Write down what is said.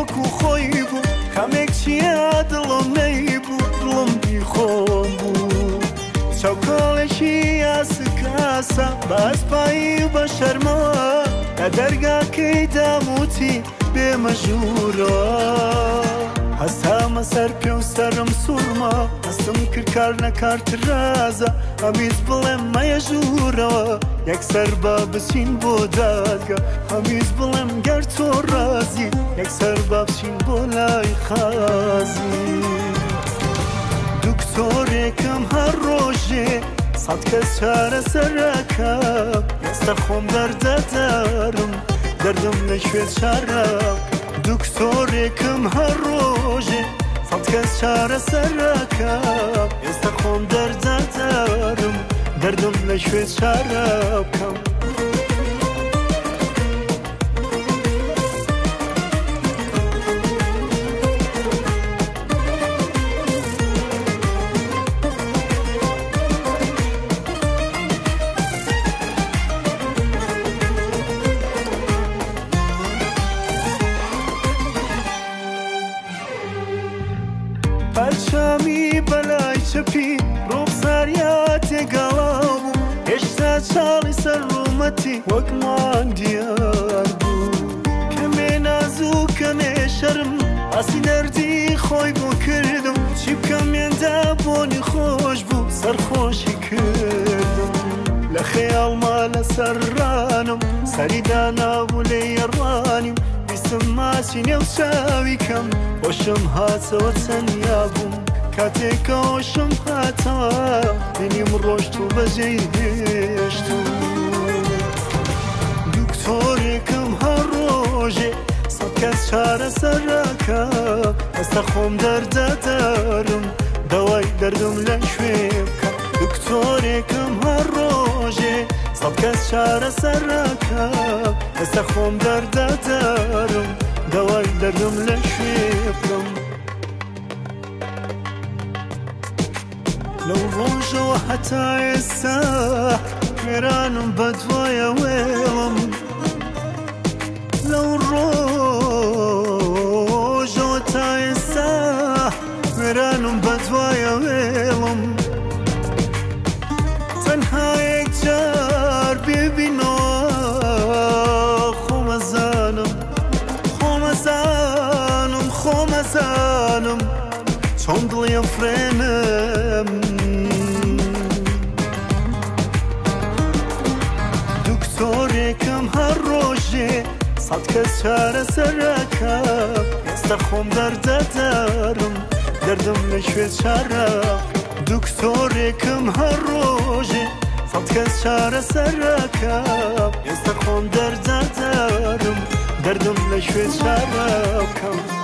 وەکو خۆی بوو کامێک چیە دڵم نەیبوو دڵم بیخۆم بوو چاوکۆڵێکی یاسکاسە بە ئەسپایی و بە شەرمەوە لە دەرگاکەی داموتی بێمەژوورە هەستامە سەر پێ و سەرم سوورما هەستم کرد کار نەکارت رازە هەمیز بڵێم مەیەژوورەوە یەکسەر با بچین بۆ دادگا هەمیز بڵێم گەر تۆ ڕازی یەکسەر با بچین بۆ لای خازی دکتۆرێکم هەر ڕۆژێ سەد کەس چارە سەرەکە ئێستا خۆم دەردەدارم دەردم نەشوێ چارەکە دکتۆرێکم هەر ڕۆژێ سەد کەس چارە سەرەکە ئێستا خۆم دەردەدارم دەردم نەشوێ چارە بکەم پەرچامی بەلای چەپی ڕوخساریا تێگەڵا بوو هێشتا چاڵی سەر ڕوومەتی وەکمان دیار بوو کەمێ نازوو کەمێ شەرم ئاسی دەردی خۆی بۆ کردم چی بکەم هێندە بۆنی خۆش بوو سەرخۆشی کردم لە خەیاڵما لەسەر ڕانم سەری دانابوو لێ یەڕوانیم ویستم ماچی نێو چاوی کەم خۆشم هاتەوە تەنیا بووم کاتێکە هۆشم هاتەوە بینیم ڕۆشت و بەجێی هێشت و دکتۆرێکم هەر ڕۆژێ سەد کەس چارە سەرەکە ئێستا خۆم دەردەدارم دەوای دەردم لە شوێ بکە دکتۆرێکم هەر ڕۆژێ سەد کەس چارە سەرەکە ئێستا خۆم دەردەدارم دەوای دەردم لە شوێ بکەم لەو ڕۆژەوە هەتا ئێستا وێرانم بەدوایە وێڵم لەو ڕۆژەوە تا ئێستا وێرانم بەدوایە وێڵم تەنها یەک جار ببینەوە خۆمەزانم چۆن دڵیم فرێنم دکتۆرێکم هەر ڕۆژێ سەد کەس چارە سەرەکە ئێستا خۆم دەردەدارم دەردم نەشوێ چارە دکتۆرێکم هەر ڕۆژێ سەد کەس چارە سەرەکە ئێستا خۆم دەردەدارم دەردم نەشوێ چارە بکەم